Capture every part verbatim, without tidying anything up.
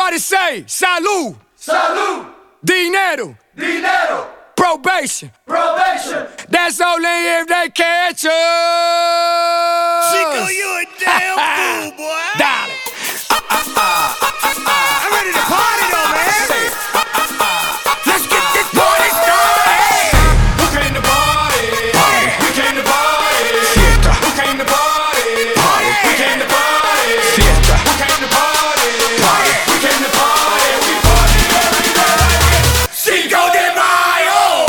Everybody say, salud, salud, dinero, dinero, probation, probation. That's only if they catch us. Chico, you a damn fool, boy. Dale. Uh, uh, uh, uh, uh, uh. I'm ready to party though, man. Say, uh, uh, uh. Let's get this party started. Who came to party? Party. We came to party. Fiesta. Who came to party? Party. We came to party. Fiesta. Who came to party? Party. We came to party. We party every day. Cinco de Mayo.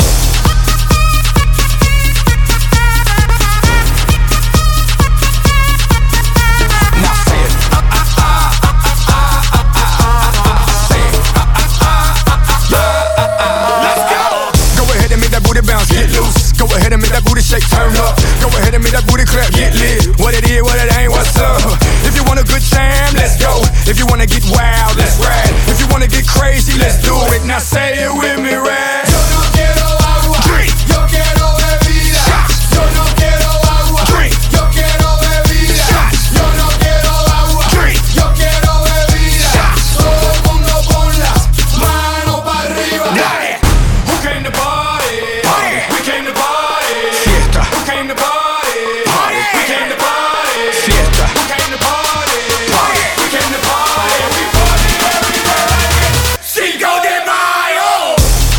Now say it. Uh, uh, uh, uh, uh, uh, uh, uh, say it. Uh, uh, uh, uh, uh, uh, uh. Let's go. Go ahead and make that booty bounce, get loose. Go ahead and make that booty shake, turn up. Go ahead and make that booty clap, get lit. What it is, what it ain't, what's up? If you want a good time, let's go. If you wanna get wild, let's ride. If you wanna get crazy, let's do it. Now say it with me, right? Yo no quiero agua, drink. Yo quiero bebida. Shots. Yo no quiero agua, drink. Yo quiero bebida. Shots. Yo no quiero agua, drink. Yo quiero bebida. Shots. Todo el mundo con las manos para arriba. Dale. Who came to party? Party. We came to party. Fiesta. Who came to party? Party. We came to party. Fiesta. Who came to party? Party. We came to party. We party every day. Cinco de Mayo.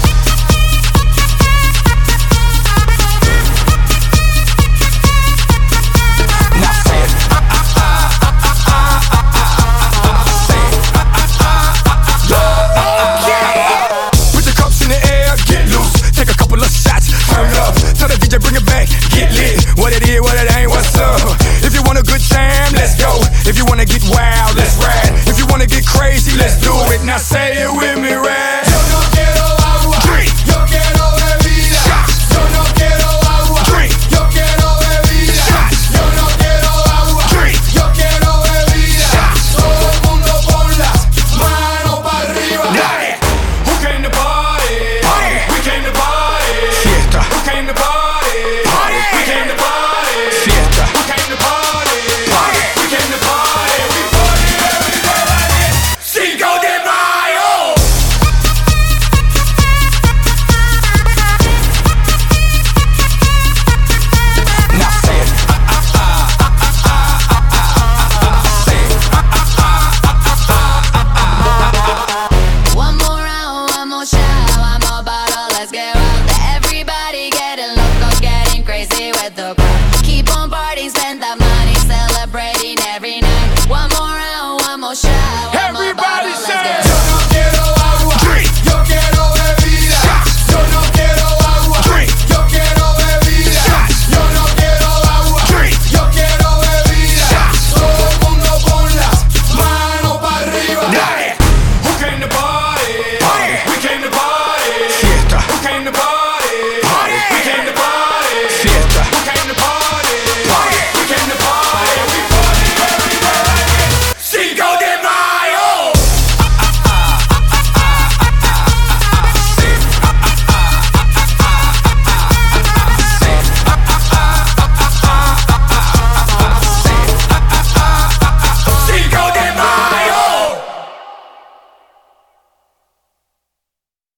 Now say it. Uh, uh, uh, uh, uh, uh, uh, uh, uh, say it. Uh, uh, uh, uh, uh, uh, uh. Put your cups in the air, get loose. Take a couple of shots, turn up. Tell the D J bring it back, get lit. What it is, what it ain't, what's up? If you want a good time, let's go. If you wanna get wild, let's ride. If you wanna get crazy, let's do it. Now say it with me, right?